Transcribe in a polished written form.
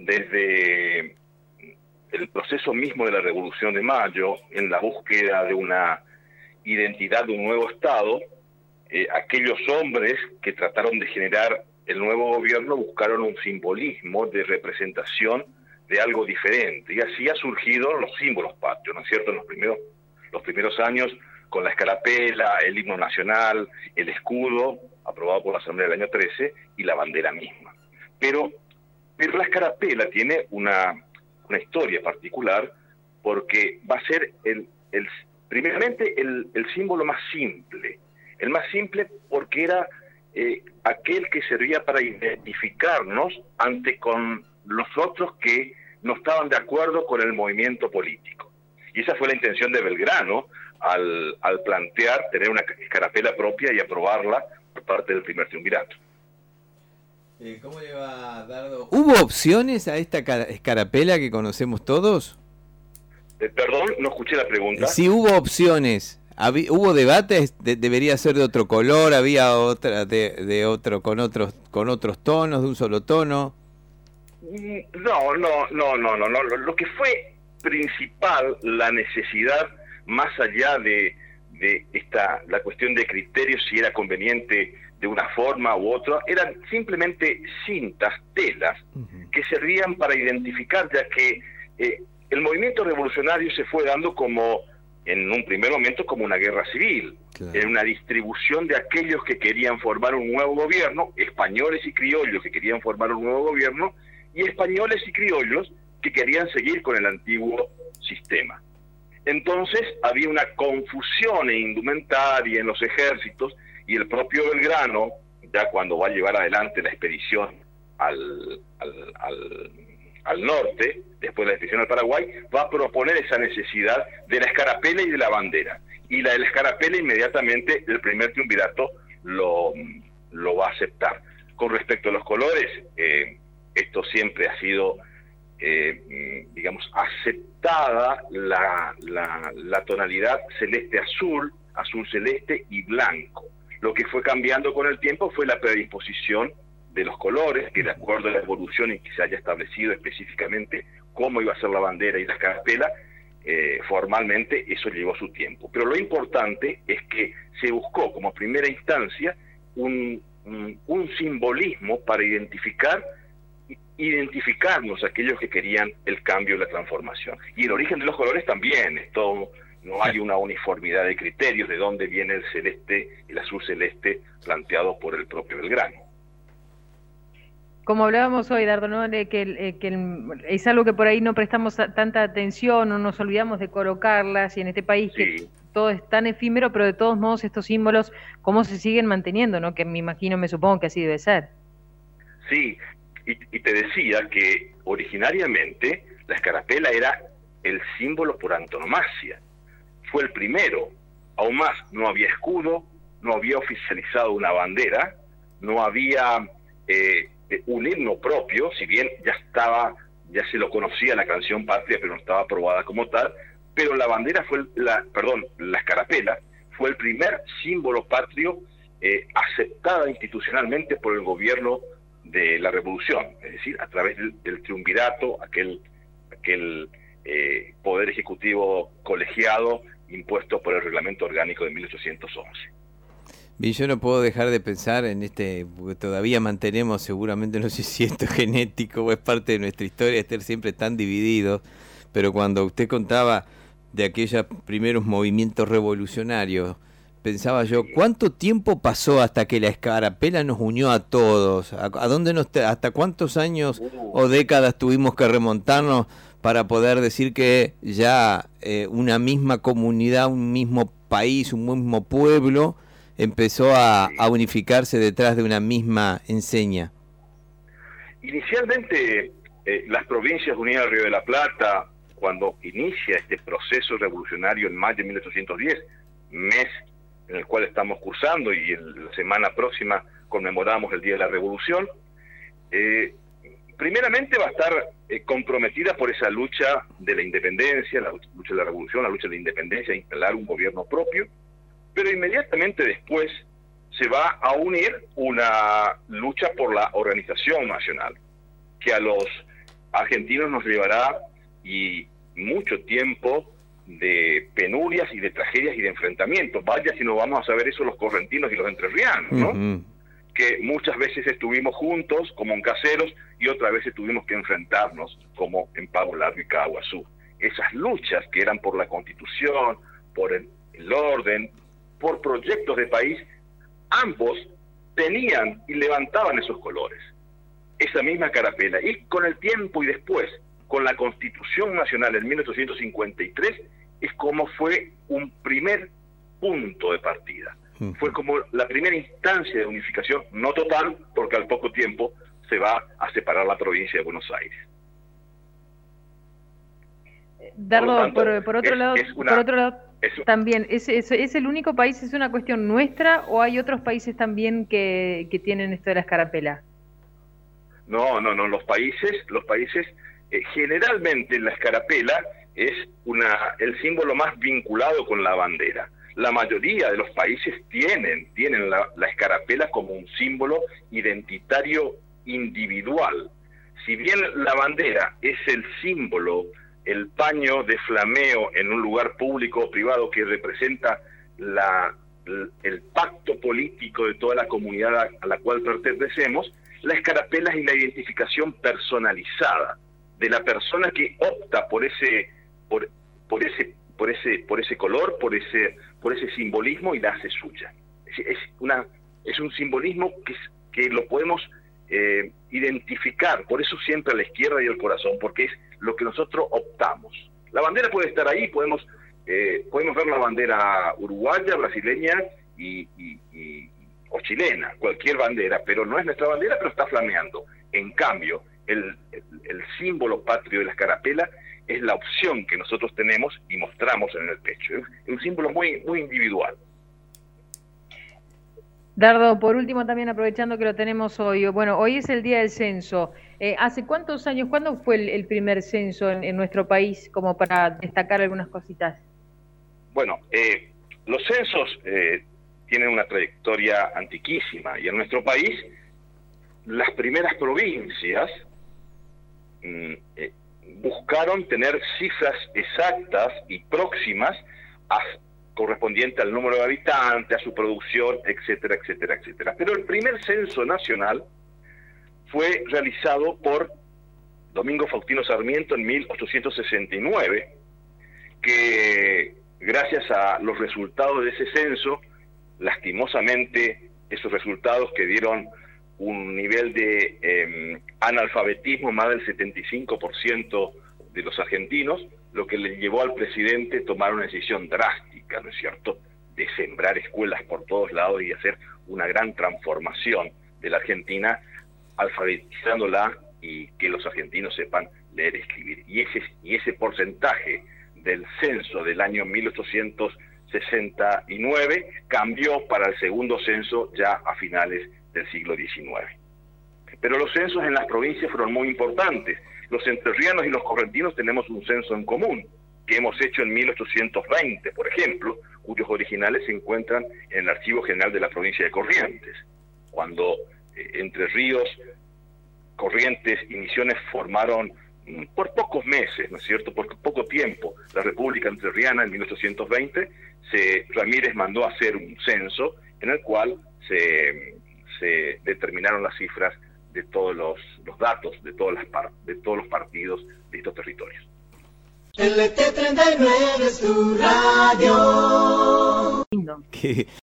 desde el proceso mismo de la Revolución de Mayo, en la búsqueda de una identidad de un nuevo Estado, aquellos hombres que trataron de generar el nuevo gobierno buscaron un simbolismo de representación de algo diferente, y así ha surgido los símbolos patrios, ¿no es cierto?, en los primeros años, con la escarapela, el himno nacional, el escudo, aprobado por la Asamblea del año 13, y la bandera misma. Pero la escarapela tiene una historia particular, porque va a ser primeramente el símbolo más simple. El más simple porque era aquel que servía para identificarnos con los otros que no estaban de acuerdo con el movimiento político. Y esa fue la intención de Belgrano al plantear tener una escarapela propia y aprobarla por parte del primer triunvirato. ¿Cómo le va, Dardo? ¿Hubo opciones a esta escarapela que conocemos todos? Perdón, no escuché la pregunta. Sí, hubo opciones. ¿Hubo debates? ¿Debería ser de otro color? ¿Había otra de otro con otros tonos, de un solo tono? No. Lo que fue principal, la necesidad, más allá de la cuestión de criterios, si era conveniente de una forma u otra, eran simplemente cintas, telas, que servían para identificar, ya que el movimiento revolucionario se fue dando como, en un primer momento, como una guerra civil, claro, en una distribución de aquellos que querían formar un nuevo gobierno, españoles y criollos que querían formar un nuevo gobierno, y españoles y criollos que querían seguir con el antiguo sistema. Entonces había una confusión en indumentaria, en los ejércitos, y el propio Belgrano, ya cuando va a llevar adelante la expedición al norte, después de la expedición al Paraguay, va a proponer esa necesidad de la escarapela y de la bandera. Y la de la escarapela inmediatamente el primer triunvirato lo va a aceptar. Con respecto a los colores, esto siempre ha sido, aceptada la tonalidad celeste-azul, azul-celeste y blanco. Lo que fue cambiando con el tiempo fue la predisposición de los colores, que de acuerdo a la evolución en que se haya establecido específicamente cómo iba a ser la bandera y la escarapela, formalmente eso llevó su tiempo. Pero lo importante es que se buscó como primera instancia un simbolismo para identificarnos a aquellos que querían el cambio y la transformación. Y el origen de los colores también, no hay una uniformidad de criterios de dónde viene el celeste, el azul celeste planteado por el propio Belgrano. Como hablábamos hoy, Dardo, ¿no?, de que es algo que por ahí no prestamos tanta atención, o nos olvidamos de colocarlas, y en este país sí, que todo es tan efímero, pero de todos modos estos símbolos, ¿cómo se siguen manteniendo, no? Que me supongo que así debe ser. Sí, y te decía que originariamente la escarapela era el símbolo por antonomasia. Fue el primero. Aún más, no había escudo, no había oficializado una bandera, no había un himno propio, si bien ya se lo conocía la canción patria, pero no estaba aprobada como tal, pero la bandera la escarapela fue el primer símbolo patrio aceptada institucionalmente por el gobierno de la Revolución, es decir, a través del triunvirato, aquel poder ejecutivo colegiado impuesto por el Reglamento Orgánico de 1811. Bien, yo no puedo dejar de pensar en porque todavía mantenemos, seguramente, no sé si esto es genético o es parte de nuestra historia, estar siempre tan divididos, pero cuando usted contaba de aquellos primeros movimientos revolucionarios, pensaba yo, ¿cuánto tiempo pasó hasta que la escarapela nos unió a todos? ¿Hasta cuántos años o décadas tuvimos que remontarnos para poder decir que ya una misma comunidad, un mismo país, un mismo pueblo empezó a unificarse detrás de una misma enseña? Inicialmente, las Provincias Unidas del Río de la Plata, cuando inicia este proceso revolucionario en mayo de 1810, mes en el cual estamos cursando, y en la semana próxima conmemoramos el Día de la Revolución, primeramente va a estar comprometida por esa lucha de la independencia, la lucha de la revolución, la lucha de la independencia, de instalar un gobierno propio, pero inmediatamente después se va a unir una lucha por la organización nacional, que a los argentinos nos llevará y mucho tiempo de penurias y de tragedias y de enfrentamientos. Vaya si no vamos a saber eso los correntinos y los entrerrianos, ¿no? Que muchas veces estuvimos juntos como en Caseros y otras veces tuvimos que enfrentarnos como en Pago Largo y Caaguazú. Esas luchas que eran por la Constitución, por el orden, por proyectos de país, ambos tenían y levantaban esos colores, esa misma carapela. Y con el tiempo y después, con la Constitución Nacional en 1853, es como fue un primer punto de partida. Fue como la primera instancia de unificación, no total, porque al poco tiempo se va a separar la provincia de Buenos Aires. Dardo, por otro lado, también, ¿es el único país, es una cuestión nuestra o hay otros países también que tienen esto de la escarapela? No, los países generalmente la escarapela es el símbolo más vinculado con la bandera. La mayoría de los países tienen la escarapela como un símbolo identitario individual. Si bien la bandera es el símbolo, el paño de flameo en un lugar público o privado que representa el pacto político de toda la comunidad a la cual pertenecemos, la escarapela es la identificación personalizada de la persona que opta por ese color, por ese simbolismo y la hace suya. Es un simbolismo que lo podemos identificar, por eso siempre a la izquierda y al corazón, porque es lo que nosotros optamos. La bandera puede estar ahí, podemos ver la bandera uruguaya, brasileña o chilena, cualquier bandera, pero no es nuestra bandera, pero está flameando. En cambio, el símbolo patrio de la escarapela es la opción que nosotros tenemos y mostramos en el pecho. Es un símbolo muy, muy individual. Dardo, por último, también aprovechando que lo tenemos hoy, bueno, hoy es el día del censo. ¿Hace cuántos años, cuándo fue el primer censo en nuestro país, como para destacar algunas cositas? Bueno, los censos tienen una trayectoria antiquísima, y en nuestro país las primeras provincias buscaron tener cifras exactas y próximas correspondiente al número de habitantes, a su producción, etcétera, etcétera, etcétera. Pero el primer censo nacional fue realizado por Domingo Faustino Sarmiento en 1869, que gracias a los resultados de ese censo, lastimosamente esos resultados que dieron un nivel de analfabetismo más del 75% de los argentinos, lo que le llevó al presidente a tomar una decisión drástica, ¿no es cierto?, de sembrar escuelas por todos lados y hacer una gran transformación de la Argentina, alfabetizándola y que los argentinos sepan leer y escribir. Y ese porcentaje del censo del año 1869 cambió para el segundo censo ya a finales del siglo XIX. Pero los censos en las provincias fueron muy importantes. Los entrerrianos y los correntinos tenemos un censo en común, que hemos hecho en 1820, por ejemplo, cuyos originales se encuentran en el Archivo General de la provincia de Corrientes, cuando Entre Ríos, Corrientes y Misiones formaron por pocos meses, ¿no es cierto?, por poco tiempo, la República Entrerriana en 1820, Ramírez mandó a hacer un censo en el cual se determinaron las cifras de todos los datos de todos los partidos de estos territorios. LT39 es tu radio.